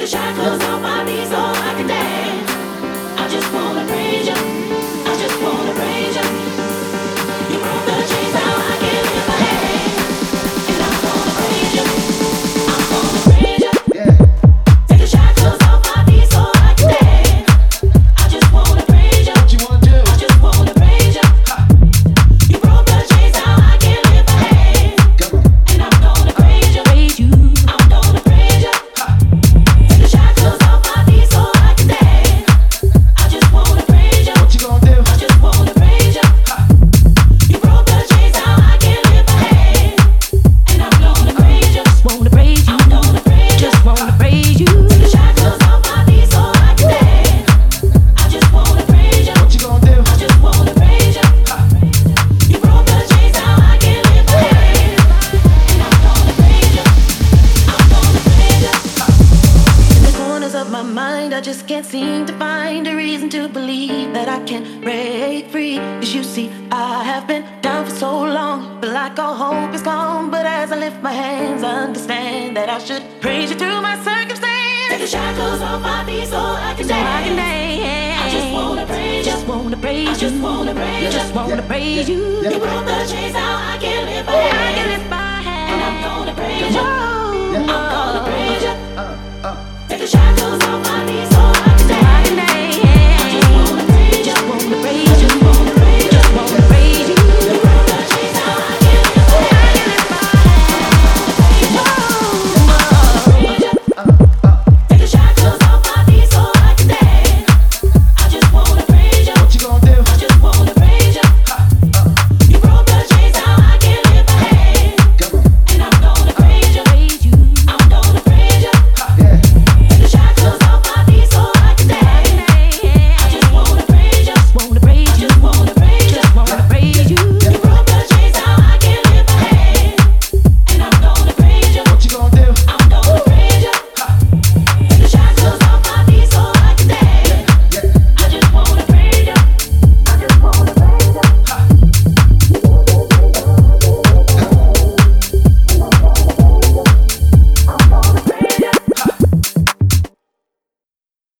the shackles off my feet so I can dance. I just wanna praise you. I just wanna praise you. You broke the chains, now I can lift my hands. And I'm gonna praise you. I'm gonna praise you. Take the shackles off my feet so I can dance. I just wanna praise you. What you wanna do? I just wanna praise you. You broke the chains, now I can lift my hands. And I'm gonna praise you. I'm gonna praise you. Take the shackles off my feet so I can dance. I just wanna praise you. What you gonna do? I just wanna praise you. You broke the chains, now I can lift my hands. And I'm gonna praise you. Wanna praise you, I'm gonna praise you. just wanna praise you. Take the shackles off my feet so I can dance. I just wanna praise you. What you gonna do? I just wanna praise you. You broke the chains, now I can lift my hands. And I'm gonna praise you. I'm gonna praise you. In the corners of my mind, I just can't seem to find a reason to believe that I can break free. 'Cause you see, I have been down for so long, but like all hope is gone. But as I lift my hands, I understand that I should praise you through my circumstance. Take the shackles off my feet so I can So I can dance. dance. I just wanna praise you. Just wanna praise I you. just wanna praise you. Just wanna praise you. You broke the chains, now I can lift my I can hands. lift my hands. And I'm gonna praise you. Oh, I'm gonna praise you.